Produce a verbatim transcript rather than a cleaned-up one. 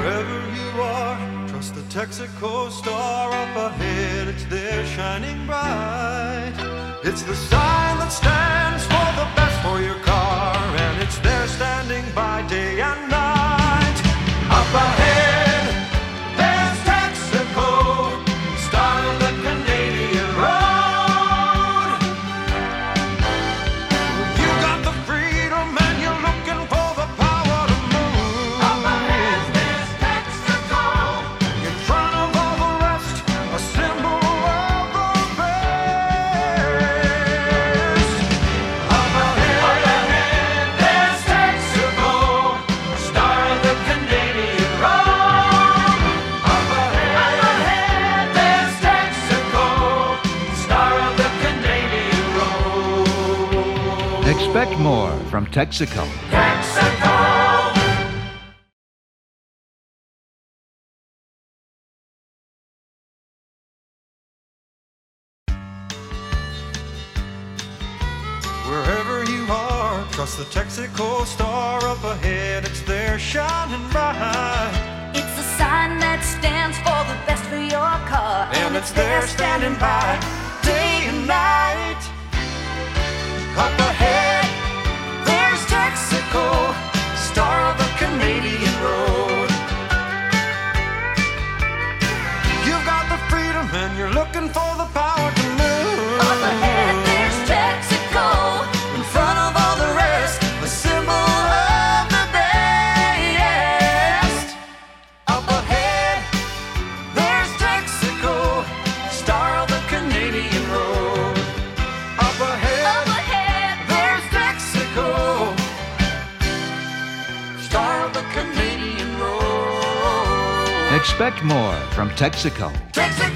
Wherever you are, trust the Texaco star up ahead. It's there shining bright. It's the sign that stands for the best for your car, and it's there standing by day and night. Up ahead, there's Texaco, star of the Canadian road. You got the freedom and you're looking for the power to move. Up ahead, there's Texaco, in front of all the rest, a symbol of the best. Up ahead, up ahead, there's Texaco, star of the Canadian road. Up ahead, up ahead, there's Texaco, star of the Canadian road. Expect more from Texaco. Texaco. Wherever you are, trust the Texaco star up ahead. It's there shining bright, It's a sign that stands for the best for your car, and it's there standing by day and night. Up ahead, there's Texaco, star of the Canadian road. You've got the freedom and you're looking for the power to move. Up ahead, there's Texaco, In front of all the rest, a symbol of the best. Up ahead, there's Texaco, star of the Canadian road. Up ahead, up ahead, there's Texaco, star of the Canadian road. Expect more from Texaco. Texaco.